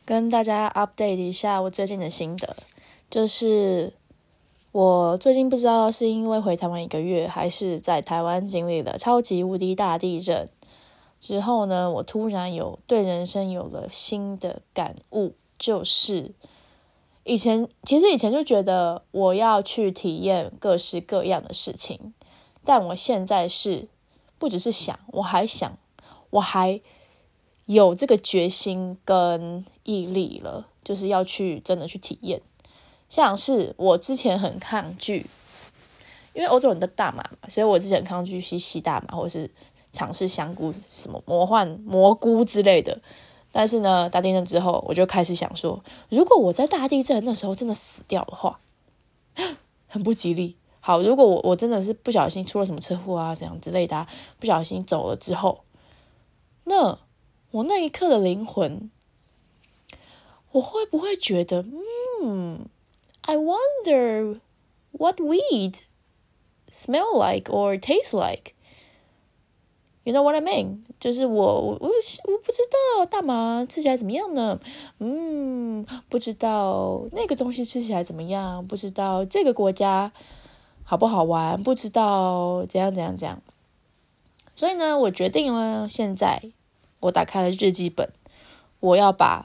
跟大家 update 一下我最近的心得，就是我最近不知道是因为回台湾1个月，还是在台湾经历了超级无敌大地震之后呢，我突然对人生有了新的感悟，就是以前就觉得我要去体验各式各样的事情，但我现在不只是想，我还有这个决心跟毅力了，就是要真的去体验。像是我之前很抗拒，因为欧洲人的大麻嘛，所以我之前很抗拒吸大麻，或是尝试香菇、什么蘑菇之类的。但是呢，大地震之后，我就开始想说，如果我在大地震那时候真的死掉的话，很不吉利。好，如果我真的是不小心出了什么车祸啊，怎样之类的不小心走了之后，那我那一刻的灵魂，我会不会觉得I wonder what weed smell like or taste like. You know what I mean? 就是我不知道大麻吃起来怎么样呢？不知道那个东西吃起来怎么样？不知道这个国家好不好玩？不知道怎样。所以呢，我决定了，现在我打开了日记本，我要把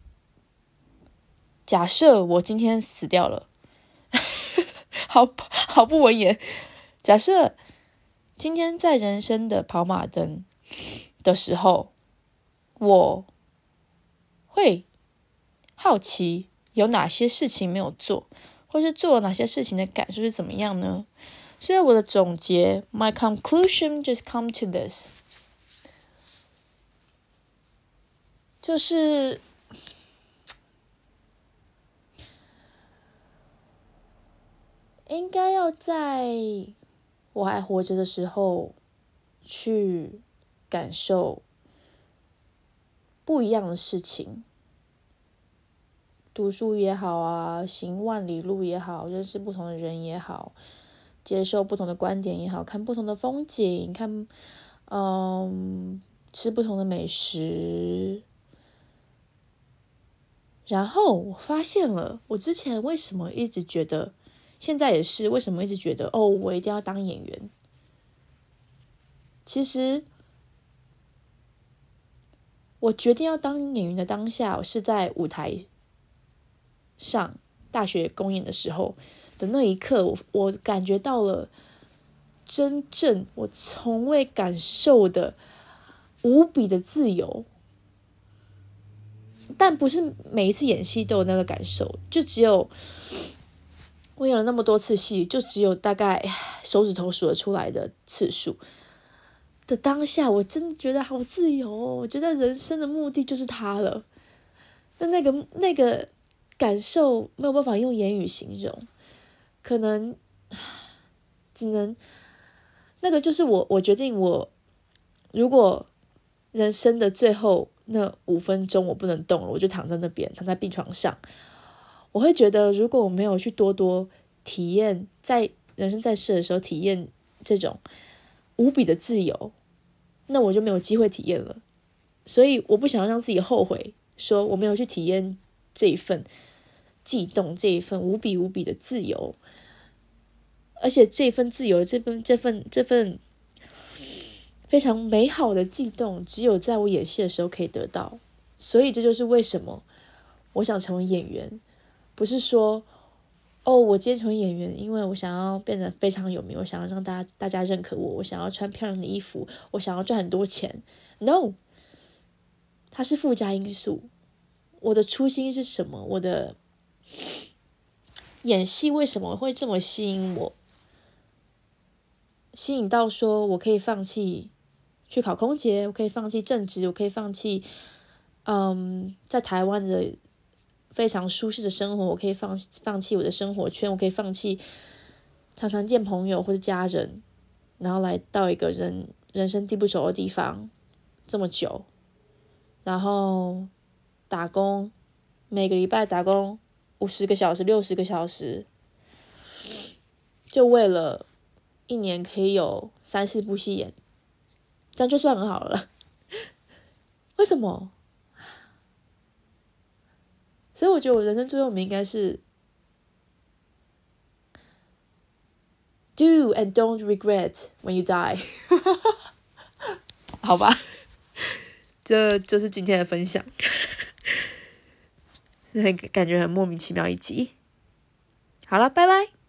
假设我今天死掉了，好不文言。假设今天在人生的跑马灯的时候，我会好奇有哪些事情没有做，或是做了哪些事情的感受是怎么样呢？所以我的总结 ，my conclusion just come to this， 就是应该要在我还活着的时候去感受不一样的事情，读书也好啊，行万里路也好，认识不同的人也好，接受不同的观点也好，看不同的风景，吃不同的美食。然后我发现了，我之前为什么一直觉得，现在也是为什么一直觉得我一定要当演员。其实我决定要当演员的当下，我是在舞台上大学公演的时候的那一刻，我感觉到了真正我从未感受的无比的自由。但不是每一次演戏都有那个感受，就只有我演了那么多次戏，就只有大概手指头数得出来的次数的当下，我真的觉得好自由哦！我觉得人生的目的就是它了。那个感受没有办法用言语形容，可能只能那个就是我决定，如果人生的最后那5分钟我不能动了，我就躺在那边，躺在病床上。我会觉得，如果我没有去多多体验，在人生在世的时候体验这种无比的自由，那我就没有机会体验了。所以我不想要让自己后悔，说我没有去体验这一份悸动，这一份无比的自由。而且这份自由，这份非常美好的悸动，只有在我演戏的时候可以得到。所以这就是为什么我想成为演员，不是说我今天成为演员，因为我想要变得非常有名，我想要让大家认可我，我想要穿漂亮的衣服，我想要赚很多钱。No， 它是附加因素。我的初心是什么？我的演戏为什么会这么吸引我？吸引到说我可以放弃去考空姐，我可以放弃正职，我可以放弃在台湾的非常舒适的生活，我可以放弃我的生活圈，我可以放弃常常见朋友或者家人，然后来到一个人生地不熟的地方这么久，然后打工，每个礼拜打工50个小时、60个小时，就为了1年可以有3-4部戏演，这样就算很好了。为什么？ 所以我觉得我人生座右铭应该是 Do and don't regret when you die 好吧，这就是今天的分享感觉很莫名其妙一集。好了，拜拜。